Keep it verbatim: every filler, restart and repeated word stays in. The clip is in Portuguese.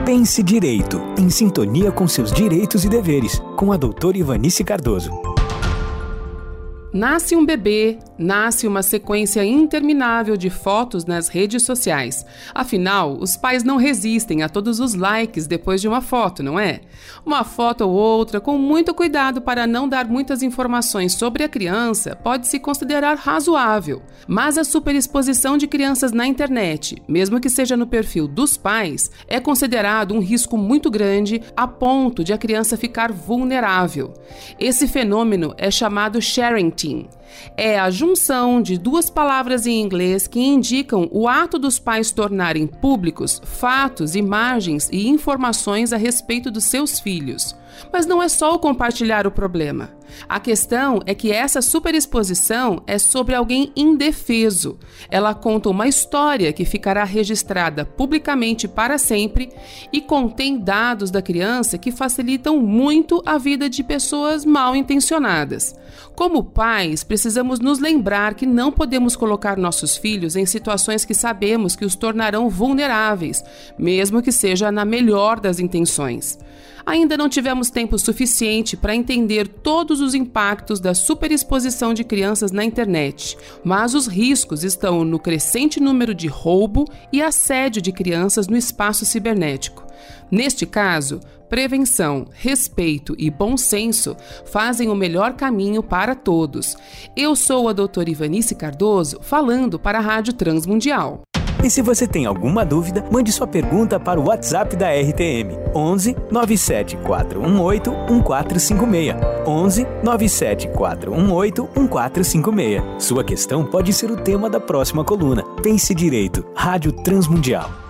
Pense Direito, em sintonia com seus direitos e deveres, com a doutora Ivanice Cardoso. Nasce um bebê, nasce uma sequência interminável de fotos nas redes sociais. Afinal, os pais não resistem a todos os likes depois de uma foto, não é? Uma foto ou outra, com muito cuidado para não dar muitas informações sobre a criança, pode se considerar razoável. Mas a superexposição de crianças na internet, mesmo que seja no perfil dos pais, é considerado um risco muito grande a ponto de a criança ficar vulnerável. Esse fenômeno é chamado sharing. É a junção de duas palavras em inglês que indicam o ato dos pais tornarem públicos fatos, imagens e informações a respeito dos seus filhos. Mas não é só o compartilhar o problema. A questão é que essa superexposição é sobre alguém indefeso. Ela conta uma história que ficará registrada publicamente para sempre e contém dados da criança que facilitam muito a vida de pessoas mal intencionadas. Como pais, precisamos nos lembrar que não podemos colocar nossos filhos em situações que sabemos que os tornarão vulneráveis, mesmo que seja na melhor das intenções. Ainda não tivemos tempo suficiente para entender todos os impactos da superexposição de crianças na internet, mas os riscos estão no crescente número de roubo e assédio de crianças no espaço cibernético. Neste caso, prevenção, respeito e bom senso fazem o melhor caminho para todos. Eu sou a doutora Ivanice Cardoso, falando para a Rádio Transmundial. E se você tem alguma dúvida, mande sua pergunta para o WhatsApp da R T M, onze nove sete quatro um oito um quatro cinco seis, onze nove sete quatro um oito um quatro cinco seis. Sua questão pode ser o tema da próxima coluna. Pense Direito, Rádio Transmundial.